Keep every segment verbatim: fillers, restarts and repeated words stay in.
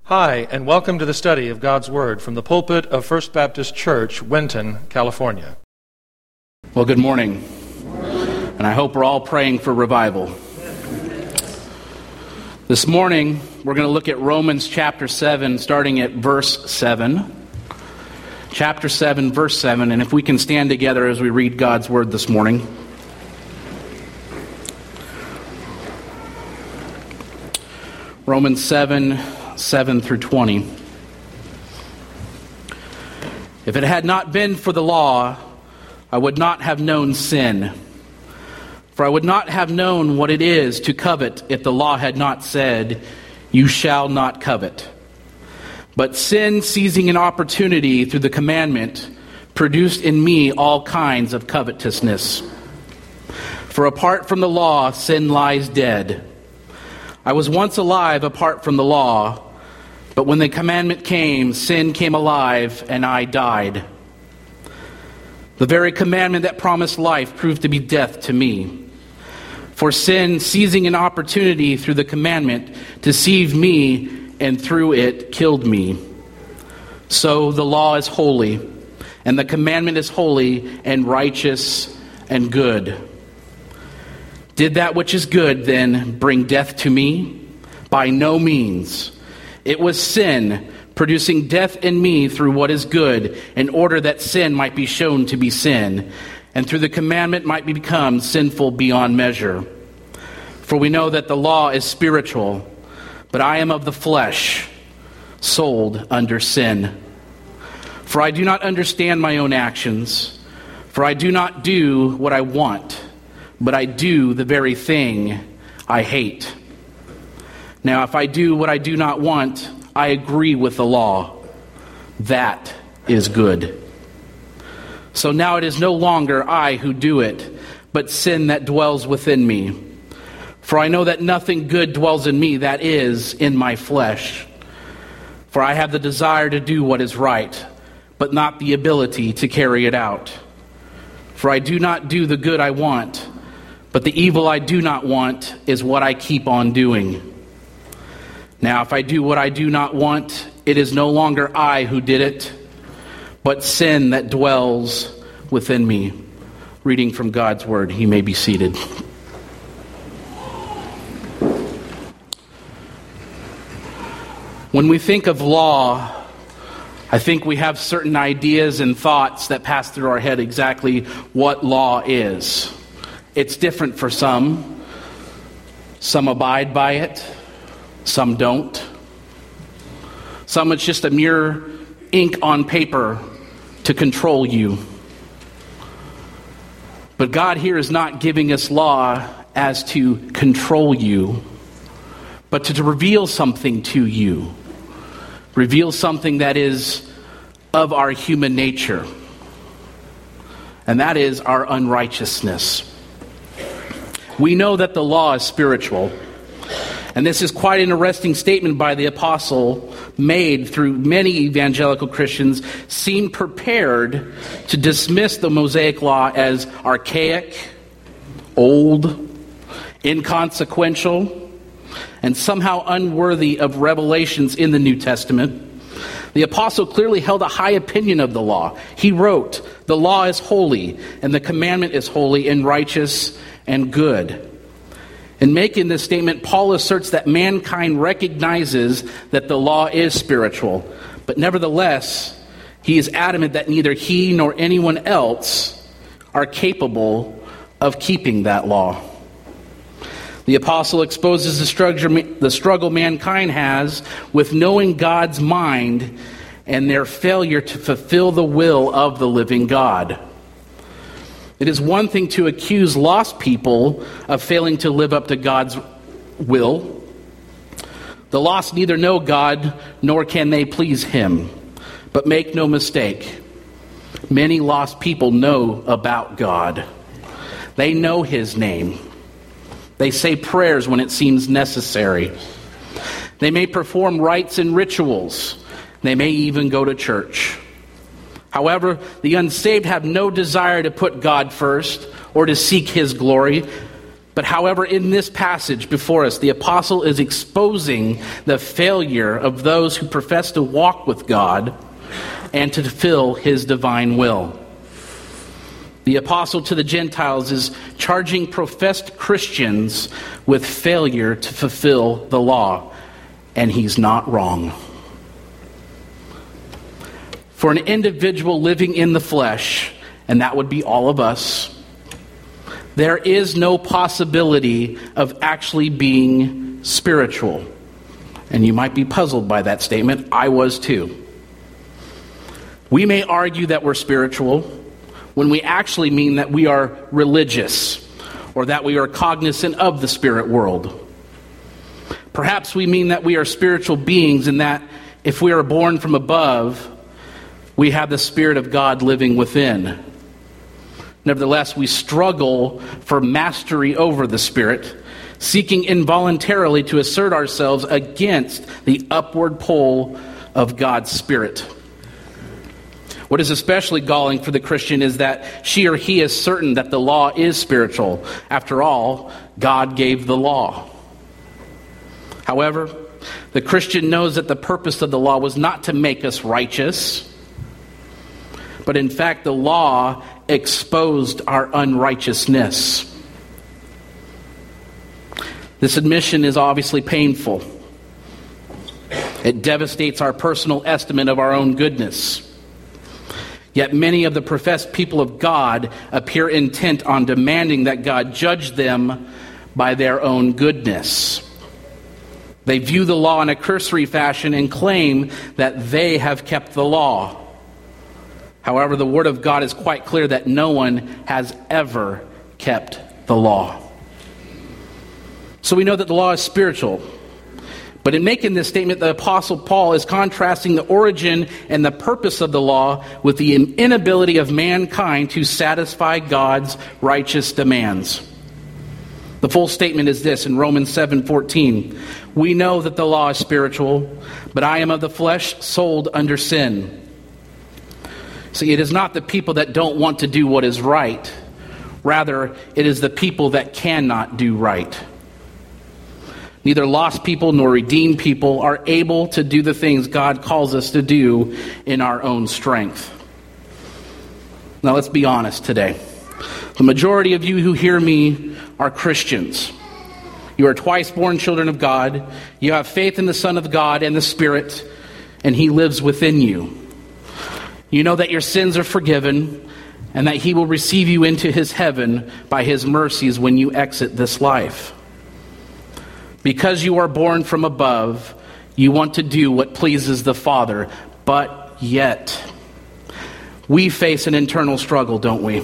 Hi, and welcome to the study of God's Word from the pulpit of First Baptist Church, Winton, California. Well, good morning, and I hope we're all praying for revival. This morning, we're going to look at Romans chapter seven, starting at verse seven. Chapter seven, verse seven, and if we can stand together as we read God's Word this morning. Romans seven, seven through twenty. If it had not been for the law, I would not have known sin. For I would not have known what it is to covet if the law had not said, "You shall not covet." But sin, seizing an opportunity through the commandment, produced in me all kinds of covetousness. For apart from the law, sin lies dead. I was once alive apart from the law, but when the commandment came, sin came alive, and I died. The very commandment that promised life proved to be death to me. For sin, seizing an opportunity through the commandment, deceived me, and through it killed me. So the law is holy, and the commandment is holy and righteous and good. Did that which is good, then, bring death to me? By no means. It was sin, producing death in me through what is good, in order that sin might be shown to be sin, and through the commandment might become sinful beyond measure. For we know that the law is spiritual, but I am of the flesh, sold under sin. For I do not understand my own actions, for I do not do what I want, but I do the very thing I hate. Now, if I do what I do not want, I agree with the law. That is good. So now it is no longer I who do it, but sin that dwells within me. For I know that nothing good dwells in me, that is, in my flesh. For I have the desire to do what is right, but not the ability to carry it out. For I do not do the good I want, but the evil I do not want is what I keep on doing. Now, if I do what I do not want, it is no longer I who did it, but sin that dwells within me. Reading from God's Word, you may be seated. When we think of law, I think we have certain ideas and thoughts that pass through our head exactly what law is. It's different for some. Some abide by it. Some don't. Some it's just a mere ink on paper to control you. But God here is not giving us law as to control you, but to, to reveal something to you. Reveal something that is of our human nature. And that is our unrighteousness. We know that the law is spiritual. And this is quite an arresting statement by the apostle, made through many evangelical Christians seem prepared to dismiss the Mosaic law as archaic, old, inconsequential, and somehow unworthy of revelations in the New Testament. The apostle clearly held a high opinion of the law. He wrote, "The law is holy, and the commandment is holy and righteous and good." In making this statement, Paul asserts that mankind recognizes that the law is spiritual, but nevertheless, he is adamant that neither he nor anyone else are capable of keeping that law. The apostle exposes the struggle, the struggle mankind has with knowing God's mind and their failure to fulfill the will of the living God. It is one thing to accuse lost people of failing to live up to God's will. The lost neither know God nor can they please Him. But make no mistake, many lost people know about God. They know His name. They say prayers when it seems necessary. They may perform rites and rituals. They may even go to church. However, the unsaved have no desire to put God first or to seek His glory. But however, in this passage before us, the apostle is exposing the failure of those who profess to walk with God and to fulfill his divine will. The apostle to the Gentiles is charging professed Christians with failure to fulfill the law, and he's not wrong. For an individual living in the flesh, and that would be all of us, there is no possibility of actually being spiritual. And you might be puzzled by that statement. I was too. We may argue that we're spiritual when we actually mean that we are religious or that we are cognizant of the spirit world. Perhaps we mean that we are spiritual beings and that if we are born from above, we have the Spirit of God living within. Nevertheless, we struggle for mastery over the Spirit, seeking involuntarily to assert ourselves against the upward pull of God's Spirit. What is especially galling for the Christian is that she or he is certain that the law is spiritual. After all, God gave the law. However, the Christian knows that the purpose of the law was not to make us righteous, but in fact, the law exposed our unrighteousness. This admission is obviously painful. It devastates our personal estimate of our own goodness. Yet many of the professed people of God appear intent on demanding that God judge them by their own goodness. They view the law in a cursory fashion and claim that they have kept the law. However, the Word of God is quite clear that no one has ever kept the law. So we know that the law is spiritual. But in making this statement, the Apostle Paul is contrasting the origin and the purpose of the law with the inability of mankind to satisfy God's righteous demands. The full statement is this in Romans seven fourteen. We know that the law is spiritual, but I am of the flesh, sold under sin. See, it is not the people that don't want to do what is right. Rather, it is the people that cannot do right. Neither lost people nor redeemed people are able to do the things God calls us to do in our own strength. Now, let's be honest today. The majority of you who hear me are Christians. You are twice born children of God. You have faith in the Son of God and the Spirit, and He lives within you. You know that your sins are forgiven and that He will receive you into His heaven by His mercies when you exit this life. Because you are born from above, you want to do what pleases the Father, but yet we face an internal struggle, don't we?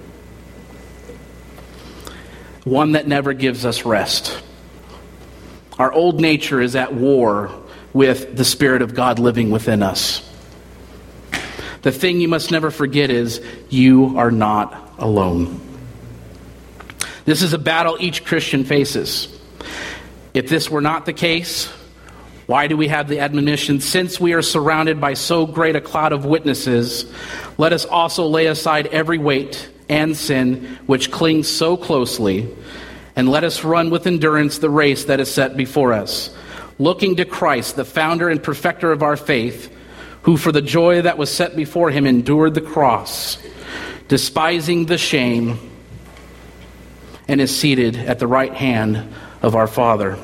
One that never gives us rest. Our old nature is at war with the Spirit of God living within us. The thing you must never forget is you are not alone. This is a battle each Christian faces. If this were not the case, why do we have the admonition, since we are surrounded by so great a cloud of witnesses, let us also lay aside every weight and sin which clings so closely, and let us run with endurance the race that is set before us, looking to Christ, the founder and perfecter of our faith, who for the joy that was set before him endured the cross, despising the shame, and is seated at the right hand of our Father.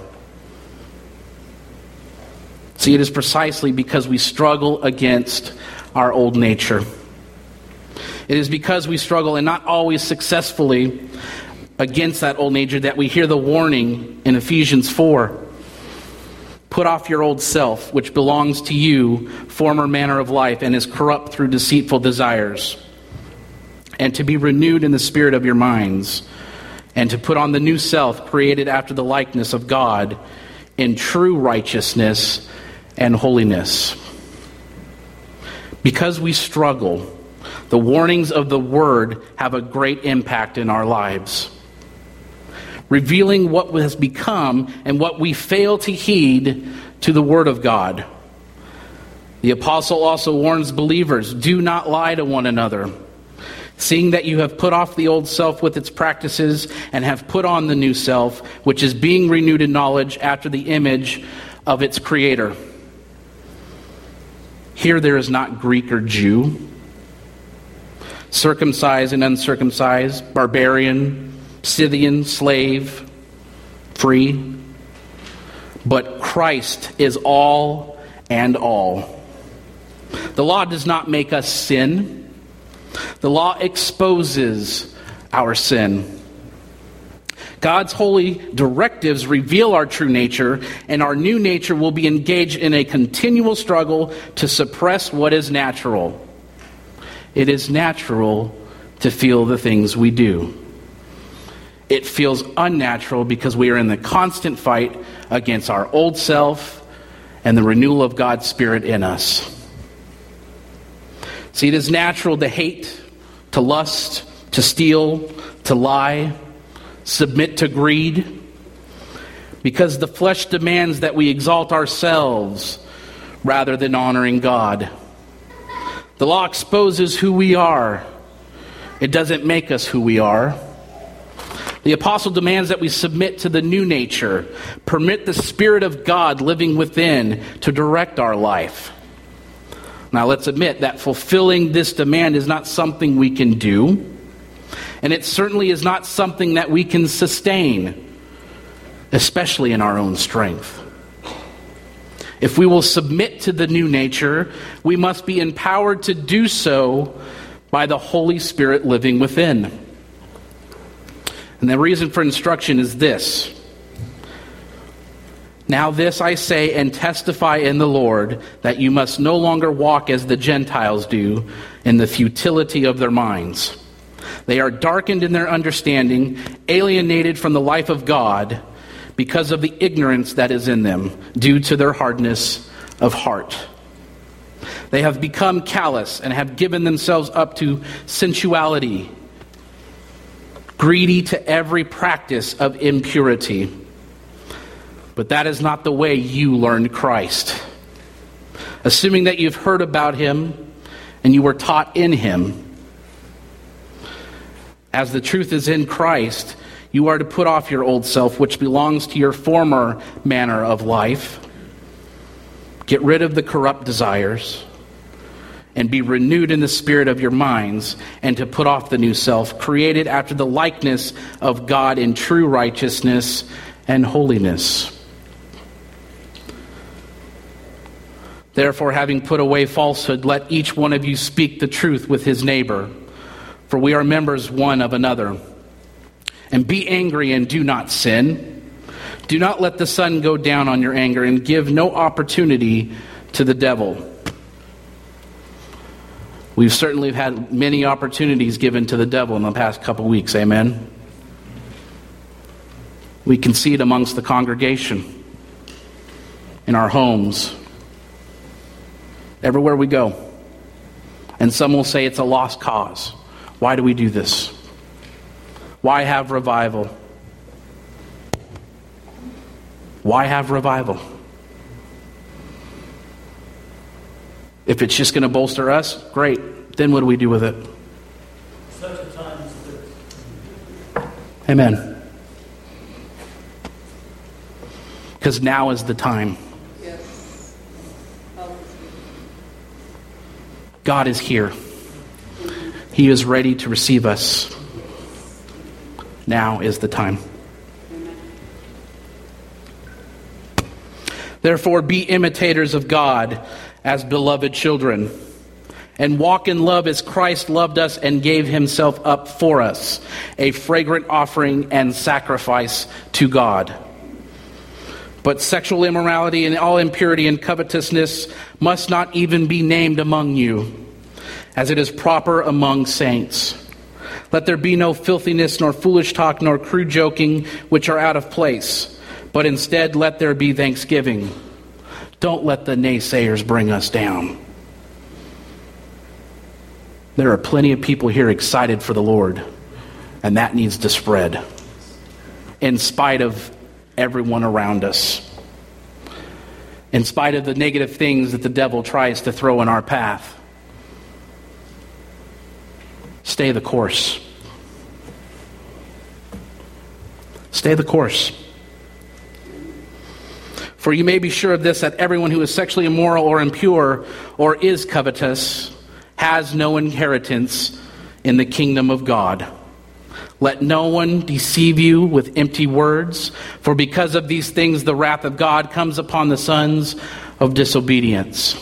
See, it is precisely because we struggle against our old nature. It is because we struggle, and not always successfully, against that old nature that we hear the warning in Ephesians four. Put off your old self, which belongs to you, former manner of life, and is corrupt through deceitful desires, and to be renewed in the spirit of your minds, and to put on the new self, created after the likeness of God, in true righteousness and holiness. Because we struggle, the warnings of the Word have a great impact in our lives, revealing what has become and what we fail to heed to the Word of God. The apostle also warns believers, do not lie to one another, Seeing that you have put off the old self with its practices and have put on the new self, which is being renewed in knowledge after the image of its creator. Here there is not Greek or Jew, circumcised and uncircumcised, barbarian, Scythian, slave, free. But Christ is all and all. The law does not make us sin. The law exposes our sin. God's holy directives reveal our true nature, and our new nature will be engaged in a continual struggle to suppress what is natural. It is natural to feel the things we do. It feels unnatural because we are in the constant fight against our old self and the renewal of God's Spirit in us. See, it is natural to hate, to lust, to steal, to lie, submit to greed, because the flesh demands that we exalt ourselves rather than honoring God. The law exposes who we are. It doesn't make us who we are. The apostle demands that we submit to the new nature, permit the Spirit of God living within to direct our life. Now let's admit that fulfilling this demand is not something we can do, and it certainly is not something that we can sustain, especially in our own strength. If we will submit to the new nature, we must be empowered to do so by the Holy Spirit living within. And the reason for instruction is this. Now this I say and testify in the Lord, that you must no longer walk as the Gentiles do in the futility of their minds. They are darkened in their understanding, alienated from the life of God because of the ignorance that is in them, due to their hardness of heart. They have become callous and have given themselves up to sensuality, greedy to every practice of impurity. But that is not the way you learned Christ. Assuming that you've heard about him and you were taught in him, as the truth is in Christ, you are to put off your old self, which belongs to your former manner of life. Get rid of the corrupt desires and be renewed in the spirit of your minds, and to put off the new self, created after the likeness of God in true righteousness and holiness. Therefore, having put away falsehood, let each one of you speak the truth with his neighbor, for we are members one of another. And be angry and do not sin. Do not let the sun go down on your anger, and give no opportunity to the devil. We've certainly had many opportunities given to the devil in the past couple weeks, amen? We can see it amongst the congregation, in our homes, everywhere we go. And some will say it's a lost cause. Why do we do this? Why have revival? Why have revival? If it's just going to bolster us, great. Then what do we do with it? Such a time as this. Amen. Because now is the time. Yes. God is here. He is ready to receive us. Now is the time. Therefore, be imitators of God as beloved children, and walk in love as Christ loved us and gave himself up for us, a fragrant offering and sacrifice to God. But sexual immorality and all impurity and covetousness must not even be named among you, as it is proper among saints. Let there be no filthiness, nor foolish talk, nor crude joking, which are out of place, but instead let there be thanksgiving. Don't let the naysayers bring us down. There are plenty of people here excited for the Lord, and that needs to spread, in spite of everyone around us, in spite of the negative things that the devil tries to throw in our path. Stay the course. Stay the course. For you may be sure of this, that everyone who is sexually immoral or impure or is covetous has no inheritance in the kingdom of God. Let no one deceive you with empty words, for because of these things the wrath of God comes upon the sons of disobedience.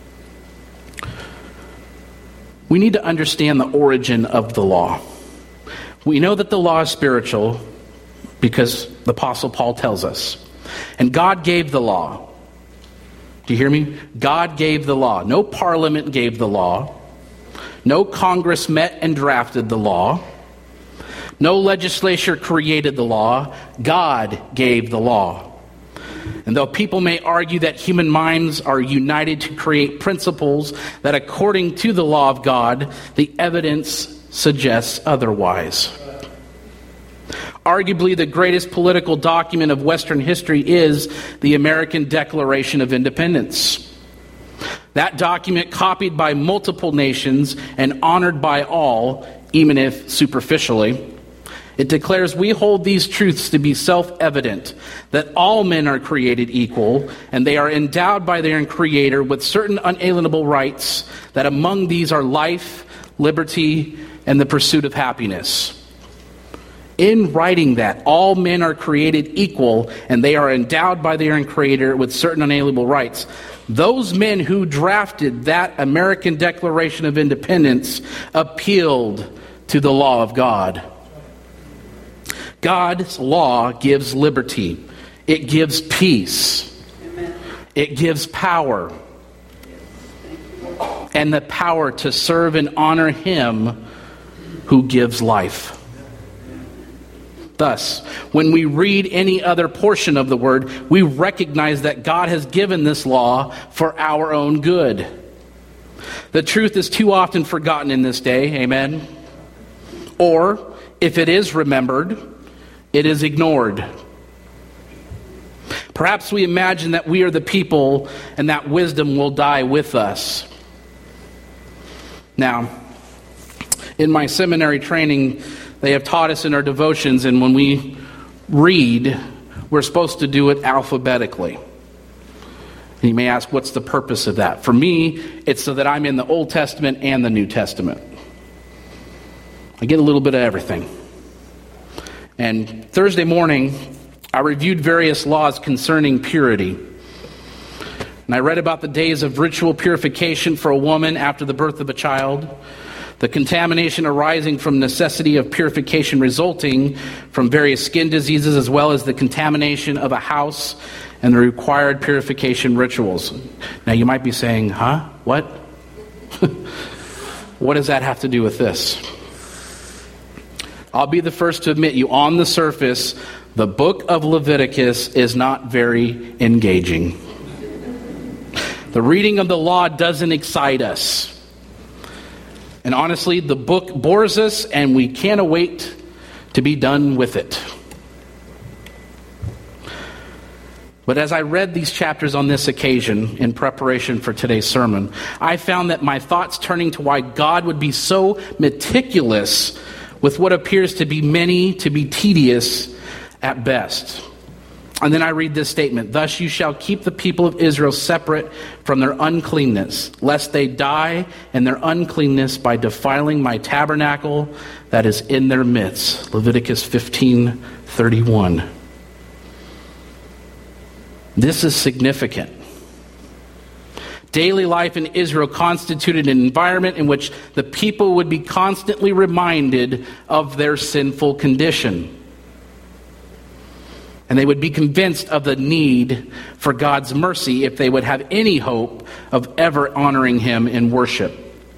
We need to understand the origin of the law. We know that the law is spiritual because the Apostle Paul tells us. And God gave the law. Do you hear me? God gave the law. No parliament gave the law. No Congress met and drafted the law. No legislature created the law. God gave the law. And though people may argue that human minds are united to create principles that according to the law of God, the evidence suggests otherwise. Arguably, the greatest political document of Western history is the American Declaration of Independence. That document, copied by multiple nations and honored by all, even if superficially, it declares we hold these truths to be self-evident, that all men are created equal, and they are endowed by their Creator with certain unalienable rights, that among these are life, liberty, and the pursuit of happiness. In writing that all men are created equal and they are endowed by their Creator with certain unalienable rights, those men who drafted that American Declaration of Independence appealed to the law of God. God's law gives liberty. It gives peace. Amen. It gives power. And the power to serve and honor Him who gives life. Thus, when we read any other portion of the Word, we recognize that God has given this law for our own good. The truth is too often forgotten in this day, amen? Or, if it is remembered, it is ignored. Perhaps we imagine that we are the people and that wisdom will die with us. Now, in my seminary training, they have taught us in our devotions, and when we read, we're supposed to do it alphabetically. And you may ask, what's the purpose of that? For me, it's so that I'm in the Old Testament and the New Testament. I get a little bit of everything. And Thursday morning, I reviewed various laws concerning purity. And I read about the days of ritual purification for a woman after the birth of a child, the contamination arising from necessity of purification resulting from various skin diseases, as well as the contamination of a house and the required purification rituals. Now you might be saying, huh? What? What does that have to do with this? I'll be the first to admit you, on the surface, the book of Leviticus is not very engaging. The reading of the law doesn't excite us. And honestly, the book bores us, and we can't wait to be done with it. But as I read these chapters on this occasion in preparation for today's sermon, I found that my thoughts turning to why God would be so meticulous with what appears to be many to be tedious at best. And then I read this statement, "Thus you shall keep the people of Israel separate from their uncleanness, lest they die in their uncleanness by defiling my tabernacle that is in their midst." Leviticus fifteen thirty-one. This is significant. Daily life in Israel constituted an environment in which the people would be constantly reminded of their sinful condition. And they would be convinced of the need for God's mercy if they would have any hope of ever honoring Him in worship.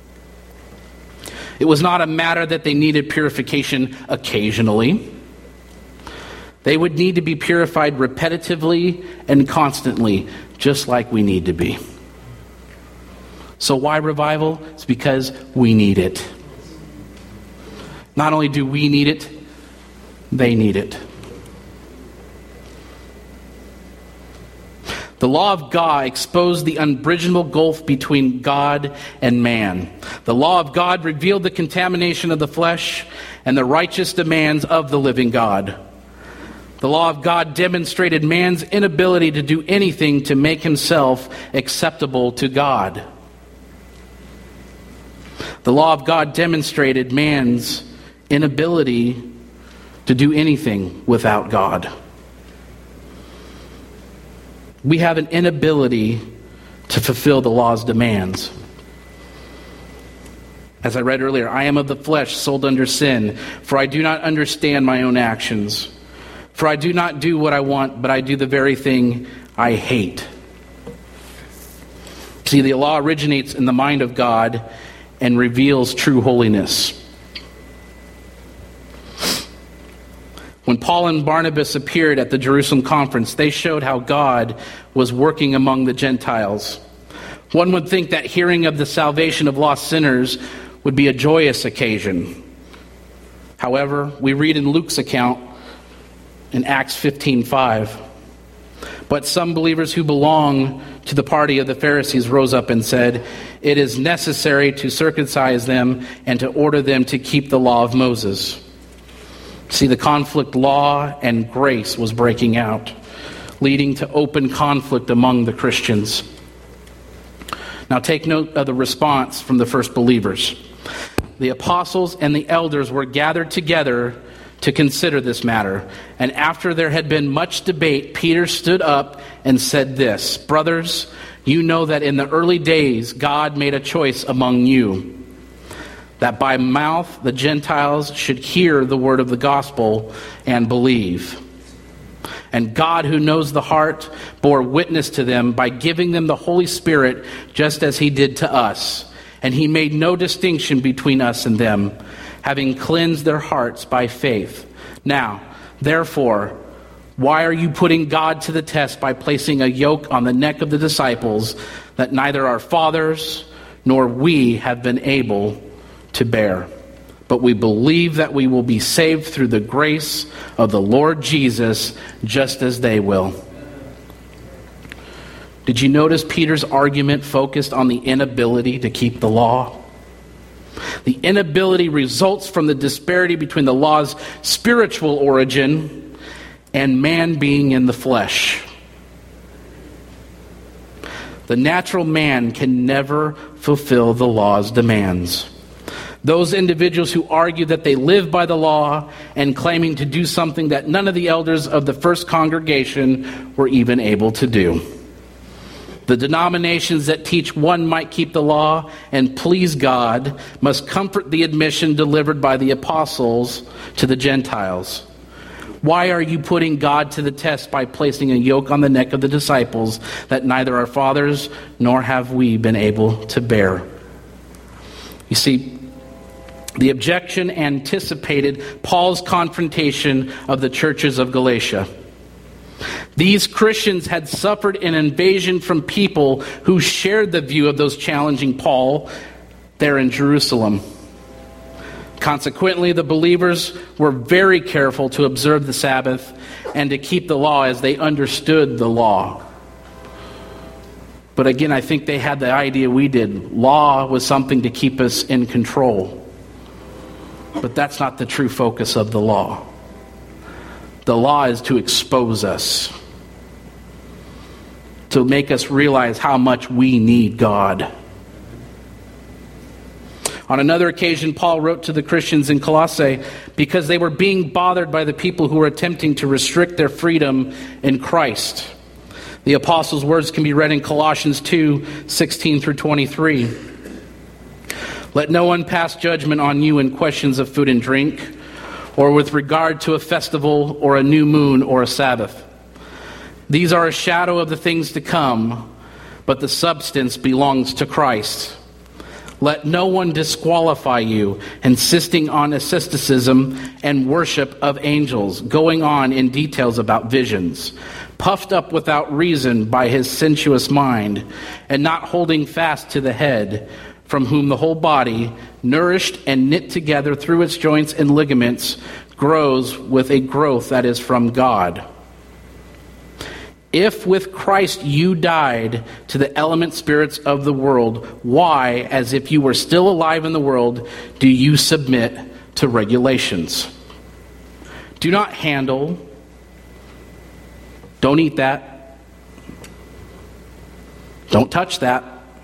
It was not a matter that they needed purification occasionally. They would need to be purified repetitively and constantly, just like we need to be. So why revival? It's because we need it. Not only do we need it, they need it. The law of God exposed the unbridgeable gulf between God and man. The law of God revealed the contamination of the flesh and the righteous demands of the living God. The law of God demonstrated man's inability to do anything to make himself acceptable to God. The law of God demonstrated man's inability to do anything without God. We have an inability to fulfill the law's demands. As I read earlier, I am of the flesh, sold under sin, for I do not understand my own actions. For I do not do what I want, but I do the very thing I hate. See, the law originates in the mind of God and reveals true holiness. When Paul and Barnabas appeared at the Jerusalem conference, they showed how God was working among the Gentiles. One would think that hearing of the salvation of lost sinners would be a joyous occasion. However, we read in Luke's account in Acts fifteen five, but some believers who belong to the party of the Pharisees rose up and said, "It is necessary to circumcise them and to order them to keep the law of Moses." See, the conflict, law and grace, was breaking out, leading to open conflict among the Christians. Now take note of the response from the first believers. The apostles and the elders were gathered together to consider this matter. And after there had been much debate, Peter stood up and said this, "Brothers, you know that in the early days God made a choice among you, that by mouth the Gentiles should hear the word of the gospel and believe. And God, who knows the heart, bore witness to them by giving them the Holy Spirit, just as he did to us. And he made no distinction between us and them, having cleansed their hearts by faith. Now, therefore, why are you putting God to the test by placing a yoke on the neck of the disciples that neither our fathers nor we have been able to bear? But we believe that we will be saved through the grace of the Lord Jesus, just as they will." Did you notice Peter's argument focused on the inability to keep the law? The inability results from the disparity between the law's spiritual origin and man being in the flesh. The natural man can never fulfill the law's demands. Those individuals who argue that they live by the law and claiming to do something that none of the elders of the first congregation were even able to do. The denominations that teach one might keep the law and please God must comfort the admission delivered by the apostles to the Gentiles. Why are you putting God to the test by placing a yoke on the neck of the disciples that neither our fathers nor have we been able to bear? You see, the objection anticipated Paul's confrontation of the churches of Galatia. These Christians had suffered an invasion from people who shared the view of those challenging Paul there in Jerusalem. Consequently, the believers were very careful to observe the Sabbath and to keep the law as they understood the law. But again, I think they had the idea we did. Law was something to keep us in control. But that's not the true focus of the law. The law is to expose us, to make us realize how much we need God. On another occasion, Paul wrote to the Christians in Colossae because they were being bothered by the people who were attempting to restrict their freedom in Christ. The apostles' words can be read in Colossians two, sixteen through twenty-three. "Let no one pass judgment on you in questions of food and drink, or with regard to a festival or a new moon or a Sabbath. These are a shadow of the things to come, but the substance belongs to Christ. Let no one disqualify you, insisting on asceticism and worship of angels, going on in details about visions, puffed up without reason by his sensuous mind, and not holding fast to the head, from whom the whole body, nourished and knit together through its joints and ligaments, grows with a growth that is from God. If with Christ you died to the element spirits of the world, why, as if you were still alive in the world, do you submit to regulations? Do not handle. Don't eat that. Don't touch that.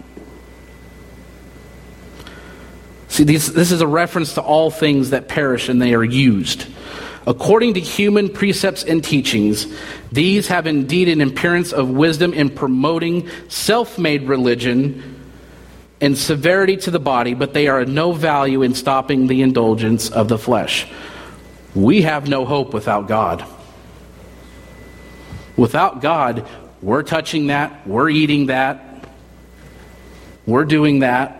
See, this, this is a reference to all things that perish and they are used. According to human precepts and teachings, these have indeed an appearance of wisdom in promoting self-made religion and severity to the body, but they are of no value in stopping the indulgence of the flesh. We have no hope without God. Without God, we're touching that, we're eating that, we're doing that.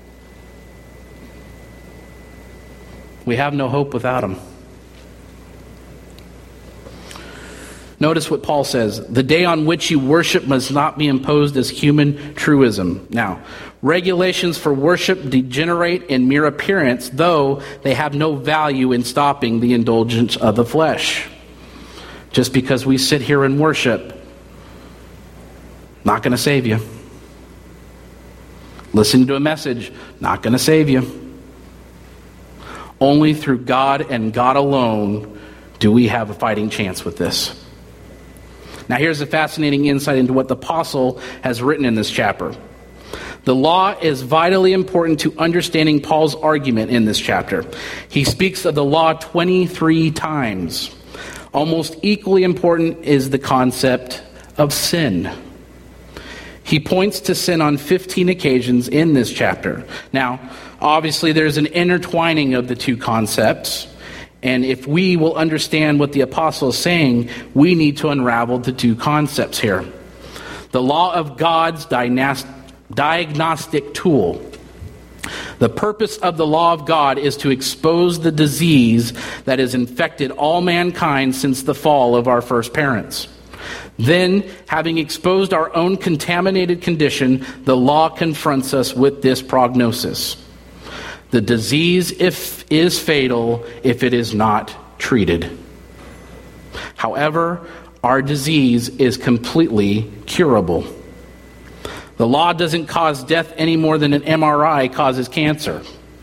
We have no hope without Him. Notice what Paul says. The day on which you worship must not be imposed as human truism. Now, regulations for worship degenerate in mere appearance, though they have no value in stopping the indulgence of the flesh. Just because we sit here and worship, not going to save you. Listening to a message, not going to save you. Only through God and God alone do we have a fighting chance with this. Now here's a fascinating insight into what the apostle has written in this chapter. The law is vitally important to understanding Paul's argument in this chapter. He speaks of the law twenty-three times. Almost equally important is the concept of sin. He points to sin on fifteen occasions in this chapter. Now, obviously there's an intertwining of the two concepts. And if we will understand what the apostle is saying, we need to unravel the two concepts here. The law of God's diagnostic tool. The purpose of the law of God is to expose the disease that has infected all mankind since the fall of our first parents. Then, having exposed our own contaminated condition, the law confronts us with this prognosis. The disease if, is fatal if it is not treated. However, our disease is completely curable. The law doesn't cause death any more than an M R I causes cancer.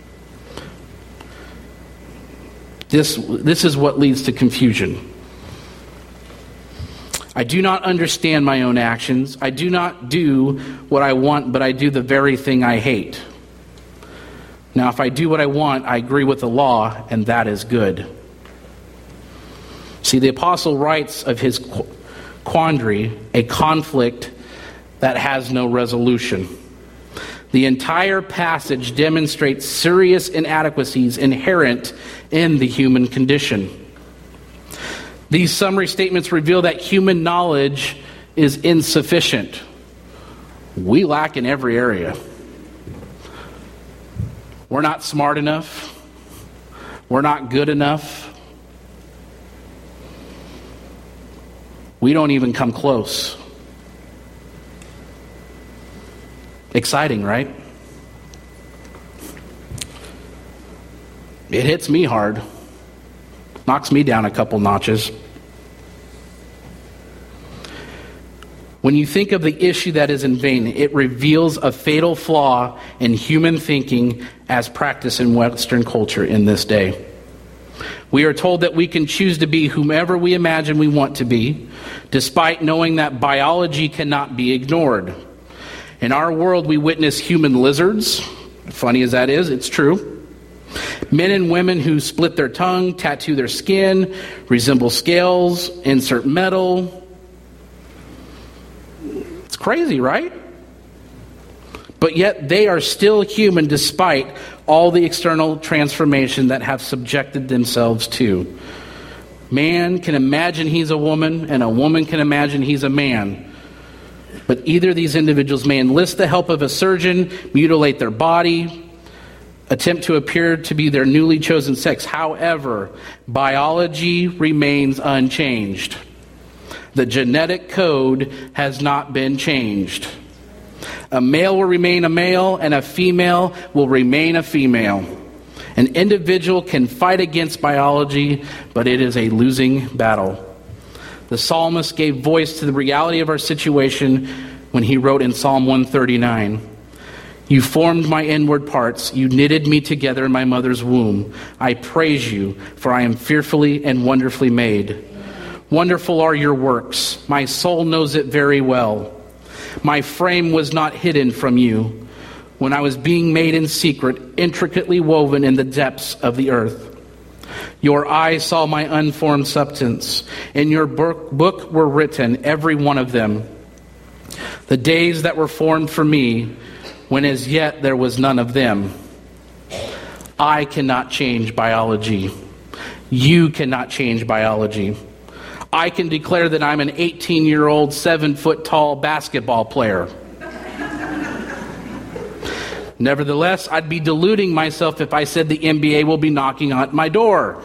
This, this is what leads to confusion. I do not understand my own actions. I do not do what I want, but I do the very thing I hate. Now, if I do what I want, I agree with the law, and that is good. See, the apostle writes of his quandary, a conflict that has no resolution. The entire passage demonstrates serious inadequacies inherent in the human condition. These summary statements reveal that human knowledge is insufficient. We lack in every area. We're not smart enough. We're not good enough. We don't even come close. Exciting, right? It hits me hard. Knocks me down a couple notches. When you think of the issue that is in vain, it reveals a fatal flaw in human thinking as practiced in Western culture in this day. We are told that we can choose to be whomever we imagine we want to be, despite knowing that biology cannot be ignored. In our world, we witness human lizards. Funny as that is, it's true. Men and women who split their tongue, tattoo their skin, resemble scales, insert metal. It's crazy, right? But yet they are still human despite all the external transformation that have subjected themselves to. Man can imagine he's a woman, and a woman can imagine he's a man. But either of these individuals may enlist the help of a surgeon, mutilate their body, attempt to appear to be their newly chosen sex. However, biology remains unchanged. The genetic code has not been changed. A male will remain a male, and a female will remain a female. An individual can fight against biology, but it is a losing battle. The psalmist gave voice to the reality of our situation when he wrote in Psalm one thirty-nine, "You formed my inward parts. You knitted me together in my mother's womb. I praise you, for I am fearfully and wonderfully made. Wonderful are your works. My soul knows it very well. My frame was not hidden from you when I was being made in secret, intricately woven in the depths of the earth. Your eyes saw my unformed substance. In your book were written, every one of them, the days that were formed for me, when as yet there was none of them." I cannot change biology. You cannot change biology. I can declare that I'm an eighteen-year-old, seven-foot-tall basketball player. Nevertheless, I'd be deluding myself if I said the N B A will be knocking on my door.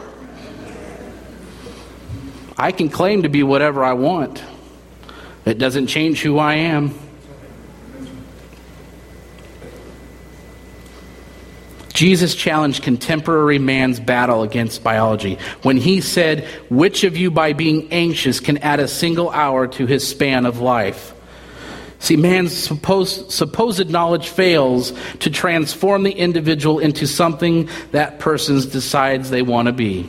I can claim to be whatever I want. It doesn't change who I am. Jesus challenged contemporary man's battle against biology when he said, "Which of you by being anxious can add a single hour to his span of life?" See, man's supposed, supposed knowledge fails to transform the individual into something that person decides they want to be.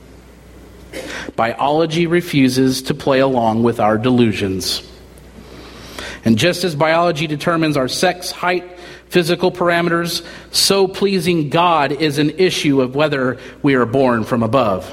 Biology refuses to play along with our delusions. And just as biology determines our sex, height, physical parameters, so pleasing God is an issue of whether we are born from above.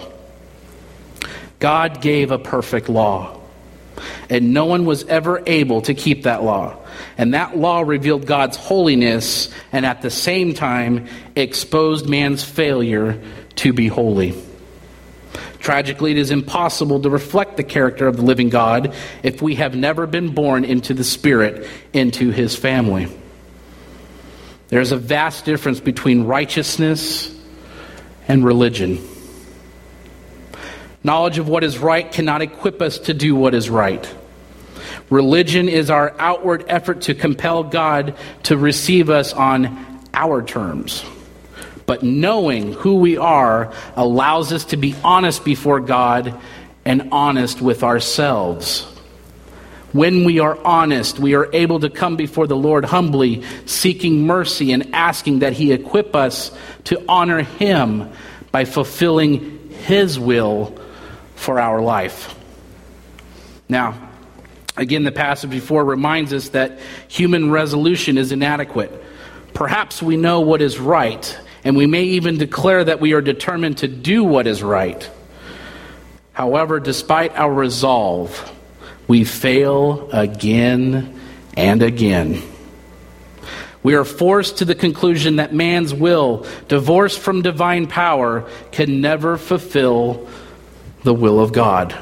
God gave a perfect law, and no one was ever able to keep that law. And that law revealed God's holiness and at the same time exposed man's failure to be holy. Tragically, it is impossible to reflect the character of the living God if we have never been born into the Spirit, into His family. There's a vast difference between righteousness and religion. Knowledge of what is right cannot equip us to do what is right. Religion is our outward effort to compel God to receive us on our terms. But knowing who we are allows us to be honest before God and honest with ourselves. When we are honest, we are able to come before the Lord humbly, seeking mercy and asking that He equip us to honor Him by fulfilling His will for our life. Now, again, the passage before reminds us that human resolution is inadequate. Perhaps we know what is right, and we may even declare that we are determined to do what is right. However, despite our resolve, we fail again and again. We are forced to the conclusion that man's will, divorced from divine power, can never fulfill the will of God.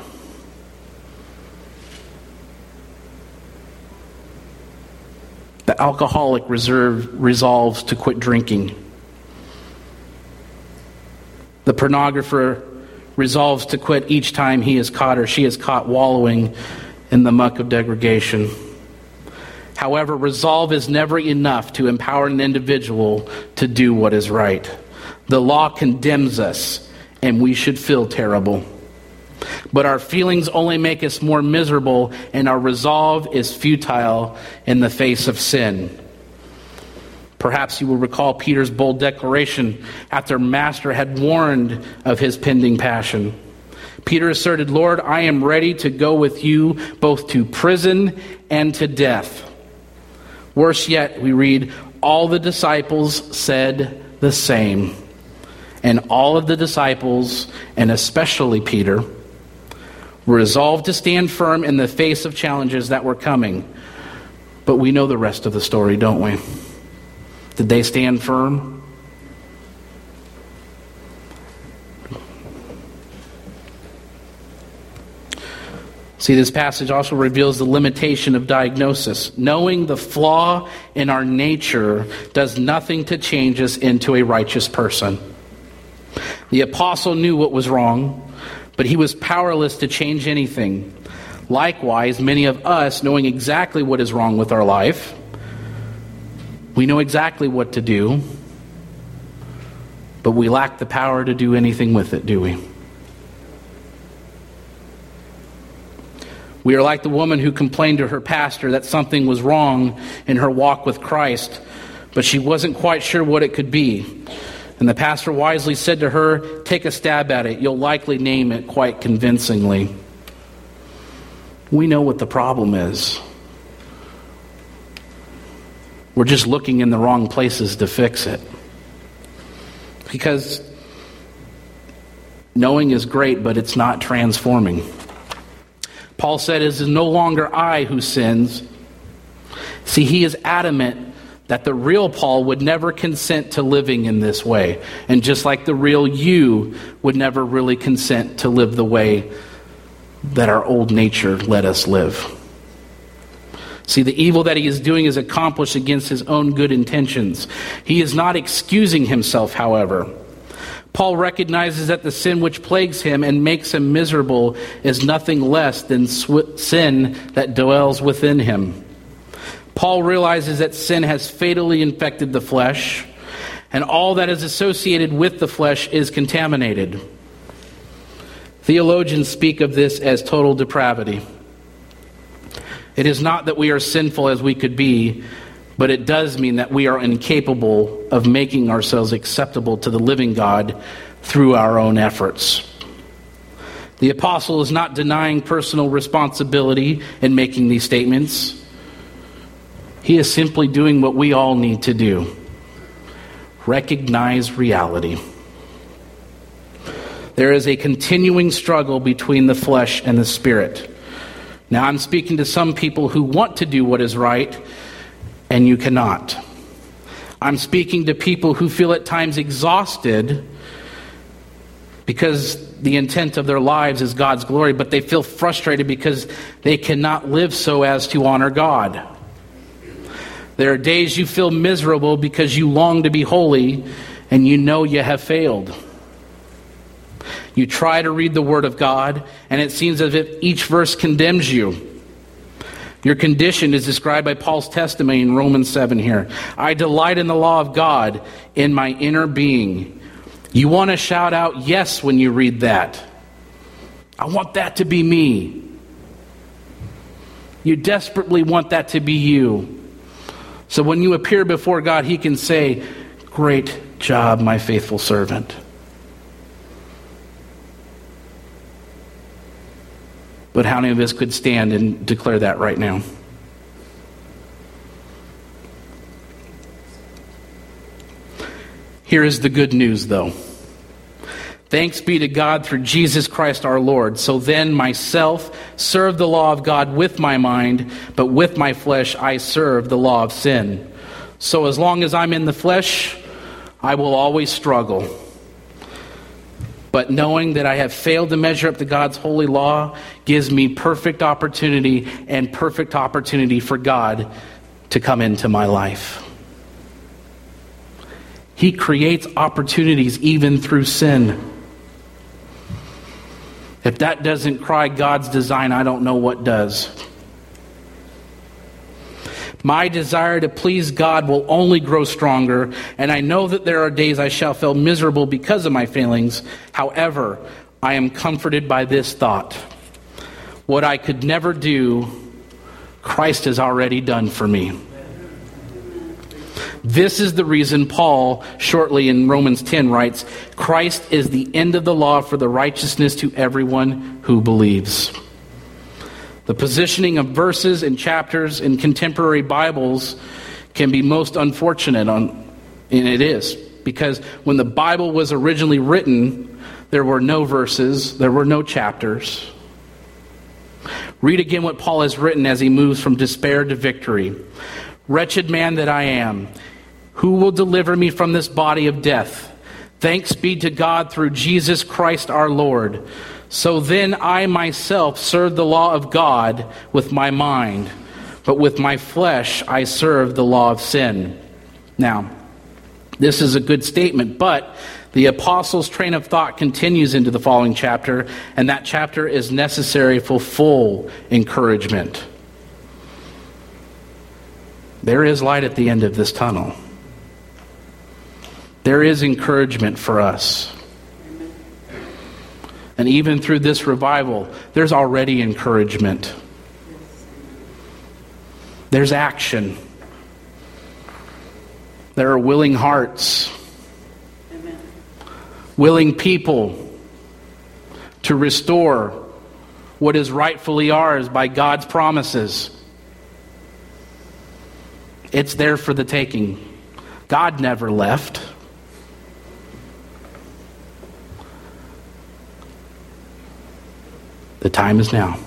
The alcoholic reserve, resolves to quit drinking. The pornographer resolves to quit each time he is caught or she is caught wallowing in the muck of degradation. However, resolve is never enough to empower an individual to do what is right. The law condemns us, and we should feel terrible. But our feelings only make us more miserable, and our resolve is futile in the face of sin. Perhaps you will recall Peter's bold declaration after Master had warned of his pending passion. Peter asserted, "Lord, I am ready to go with you both to prison and to death." Worse yet, we read, all the disciples said the same. And all of the disciples, and especially Peter, were resolved to stand firm in the face of challenges that were coming. But we know the rest of the story, don't we? Did they stand firm? See, this passage also reveals the limitation of diagnosis. Knowing the flaw in our nature does nothing to change us into a righteous person. The apostle knew what was wrong, but he was powerless to change anything. Likewise, many of us, knowing exactly what is wrong with our life, we know exactly what to do, but we lack the power to do anything with it, do we? We are like the woman who complained to her pastor that something was wrong in her walk with Christ, but she wasn't quite sure what it could be. And the pastor wisely said to her, "Take a stab at it. You'll likely name it quite convincingly." We know what the problem is. We're just looking in the wrong places to fix it. Because knowing is great, but it's not transforming. Paul said, "It is no longer I who sins." See, he is adamant that the real Paul would never consent to living in this way. And just like the real you would never really consent to live the way that our old nature let us live. See, the evil that he is doing is accomplished against his own good intentions. He is not excusing himself, however. Paul recognizes that the sin which plagues him and makes him miserable is nothing less than sw- sin that dwells within him. Paul realizes that sin has fatally infected the flesh, and all that is associated with the flesh is contaminated. Theologians speak of this as total depravity. It is not that we are sinful as we could be, but it does mean that we are incapable of making ourselves acceptable to the living God through our own efforts. The apostle is not denying personal responsibility in making these statements. He is simply doing what we all need to do. Recognize reality. There is a continuing struggle between the flesh and the spirit. Now, I'm speaking to some people who want to do what is right, and you cannot. I'm speaking to people who feel at times exhausted because the intent of their lives is God's glory, but they feel frustrated because they cannot live so as to honor God. There are days you feel miserable because you long to be holy and you know you have failed. You try to read the Word of God and it seems as if each verse condemns you. Your condition is described by Paul's testimony in Romans seven here. "I delight in the law of God in my inner being." You want to shout out yes when you read that. I want that to be me. You desperately want that to be you. So when you appear before God, he can say, "Great job, my faithful servant." But how many of us could stand and declare that right now? Here is the good news, though. Thanks be to God through Jesus Christ our Lord. So then myself serve the law of God with my mind, but with my flesh I serve the law of sin. So as long as I'm in the flesh, I will always struggle. But knowing that I have failed to measure up to God's holy law gives me perfect opportunity and perfect opportunity for God to come into my life. He creates opportunities even through sin. If that doesn't cry God's design, I don't know what does. My desire to please God will only grow stronger, and I know that there are days I shall feel miserable because of my failings. However, I am comforted by this thought. What I could never do, Christ has already done for me. This is the reason Paul, shortly in Romans ten, writes, "Christ is the end of the law for the righteousness to everyone who believes." The positioning of verses and chapters in contemporary Bibles can be most unfortunate, on, and it is, because when the Bible was originally written, there were no verses, there were no chapters. Read again what Paul has written as he moves from despair to victory. "Wretched man that I am, who will deliver me from this body of death? Thanks be to God through Jesus Christ our Lord. So then I myself serve the law of God with my mind, but with my flesh I serve the law of sin." Now, this is a good statement, but the apostle's train of thought continues into the following chapter, and that chapter is necessary for full encouragement. There is light at the end of this tunnel. There is encouragement for us. And even through this revival, there's already encouragement. there's action. There are willing hearts, Amen. Willing people to restore what is rightfully ours by God's promises. It's there for the taking. God never left. The time is now.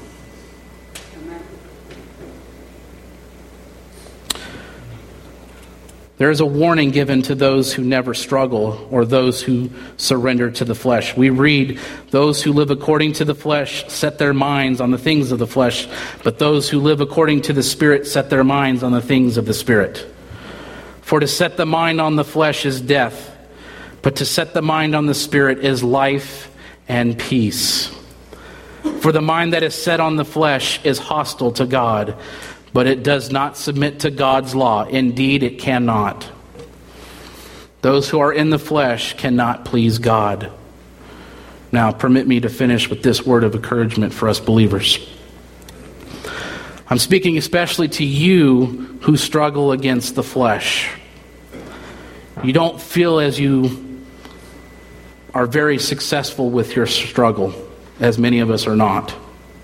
There is a warning given to those who never struggle or those who surrender to the flesh. We read, those who live according to the flesh set their minds on the things of the flesh, but those who live according to the Spirit set their minds on the things of the Spirit. For to set the mind on the flesh is death, but to set the mind on the Spirit is life and peace. For the mind that is set on the flesh is hostile to God, but it does not submit to God's law. Indeed, it cannot. Those who are in the flesh cannot please God. Now, permit me to finish with this word of encouragement for us believers. I'm speaking especially to you who struggle against the flesh. You don't feel as you are very successful with your struggle, as many of us are not.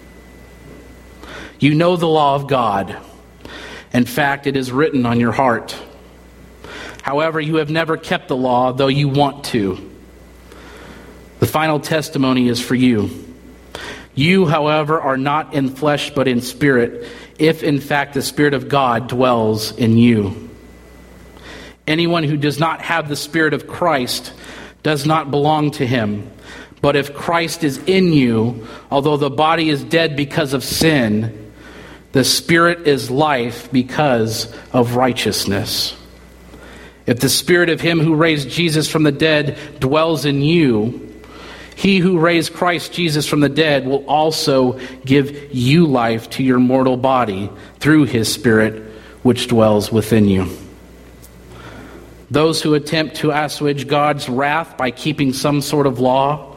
You know the law of God. In fact, it is written on your heart. However, you have never kept the law, though you want to. The final testimony is for you. You, however, are not in flesh but in spirit, if in fact the Spirit of God dwells in you. Anyone who does not have the Spirit of Christ does not belong to him. But if Christ is in you, although the body is dead because of sin, the Spirit is life because of righteousness. If the Spirit of him who raised Jesus from the dead dwells in you, he who raised Christ Jesus from the dead will also give you life to your mortal body through his Spirit which dwells within you. Those who attempt to assuage God's wrath by keeping some sort of law,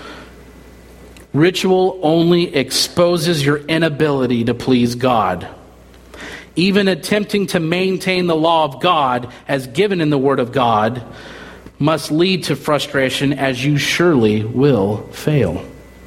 ritual only exposes your inability to please God. Even attempting to maintain the law of God as given in the Word of God must lead to frustration, as you surely will fail.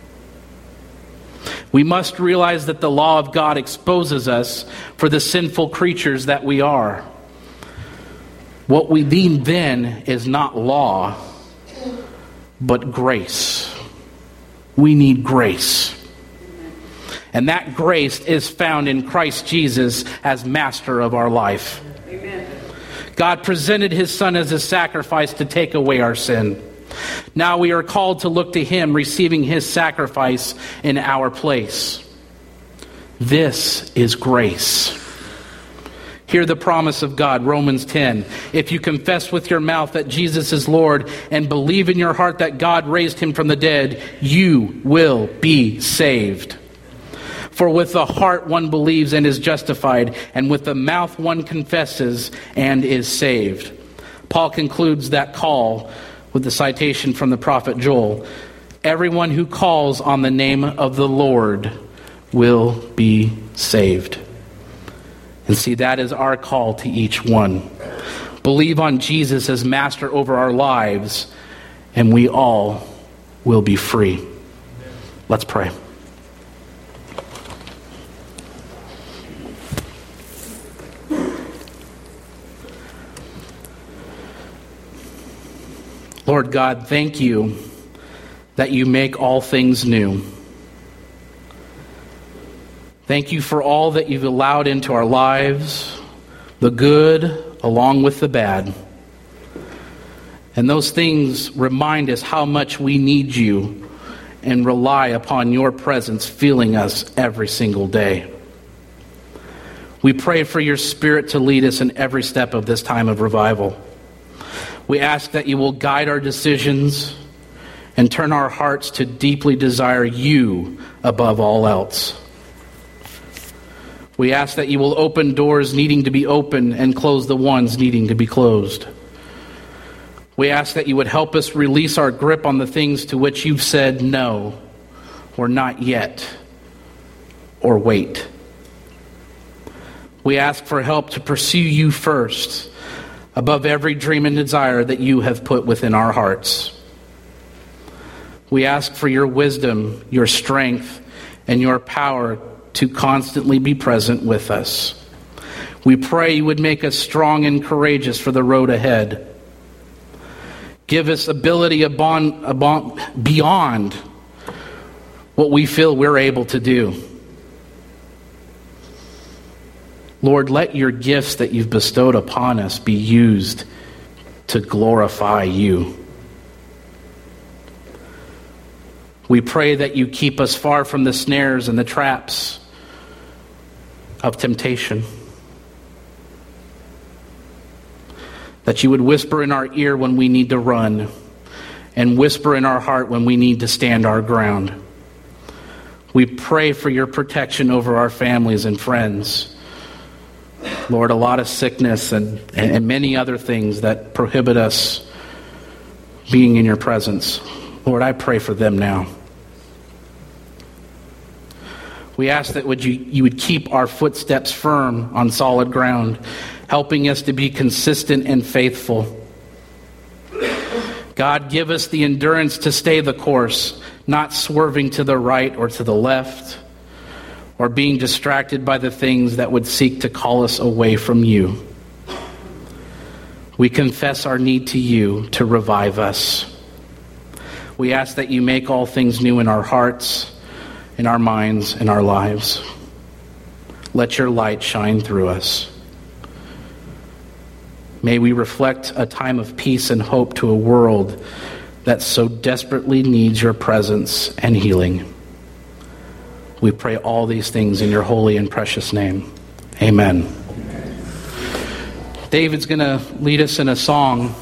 We must realize that the law of God exposes us for the sinful creatures that we are. What we need then is not law, but grace. We need grace. And that grace is found in Christ Jesus as master of our life. Amen. God presented his Son as a sacrifice to take away our sin. Now we are called to look to him, receiving his sacrifice in our place. This is grace. Hear the promise of God, Romans ten. If you confess with your mouth that Jesus is Lord and believe in your heart that God raised him from the dead, you will be saved. For with the heart one believes and is justified, and with the mouth one confesses and is saved. Paul concludes that call with the citation from the prophet Joel. Everyone who calls on the name of the Lord will be saved. And see, that is our call to each one. Believe on Jesus as master over our lives, and we all will be free. Let's pray. Lord God, thank you that you make all things new. Thank you for all that you've allowed into our lives, the good along with the bad. And those things remind us how much we need you and rely upon your presence filling us every single day. We pray for your Spirit to lead us in every step of this time of revival. We ask that you will guide our decisions and turn our hearts to deeply desire you above all else. We ask that you will open doors needing to be opened and close the ones needing to be closed. We ask that you would help us release our grip on the things to which you've said no, or not yet, or wait. We ask for help to pursue you first, above every dream and desire that you have put within our hearts. We ask for your wisdom, your strength, and your power to constantly be present with us. We pray you would make us strong and courageous for the road ahead. Give us ability abon, abon, beyond what we feel we're able to do. Lord, let your gifts that you've bestowed upon us be used to glorify you. We pray that you keep us far from the snares and the traps of temptation. That you would whisper in our ear when we need to run, and whisper in our heart when we need to stand our ground. We pray for your protection over our families and friends. Lord, a lot of sickness and, and many other things that prohibit us being in your presence. Lord, I pray for them now. We ask that would you, you would keep our footsteps firm on solid ground, helping us to be consistent and faithful. God, give us the endurance to stay the course, not swerving to the right or to the left, or being distracted by the things that would seek to call us away from you. We confess our need to you to revive us. We ask that you make all things new in our hearts, in our minds, in our lives. Let your light shine through us. May we reflect a time of peace and hope to a world that so desperately needs your presence and healing. We pray all these things in your holy and precious name. Amen. David's going to lead us in a song,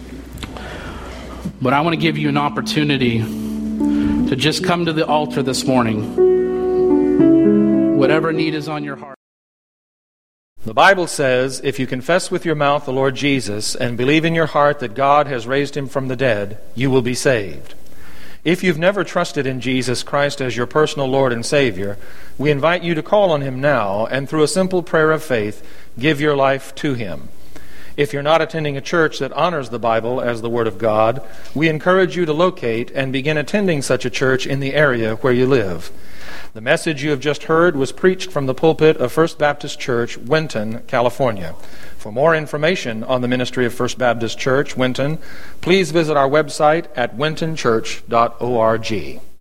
but I want to give you an opportunity to just come to the altar this morning. Whatever need is on your heart. The Bible says, if you confess with your mouth the Lord Jesus and believe in your heart that God has raised him from the dead, you will be saved. If you've never trusted in Jesus Christ as your personal Lord and Savior, we invite you to call on him now and through a simple prayer of faith, give your life to him. If you're not attending a church that honors the Bible as the Word of God, we encourage you to locate and begin attending such a church in the area where you live. The message you have just heard was preached from the pulpit of First Baptist Church, Winton, California. For more information on the ministry of First Baptist Church, Winton, please visit our website at winton church dot org.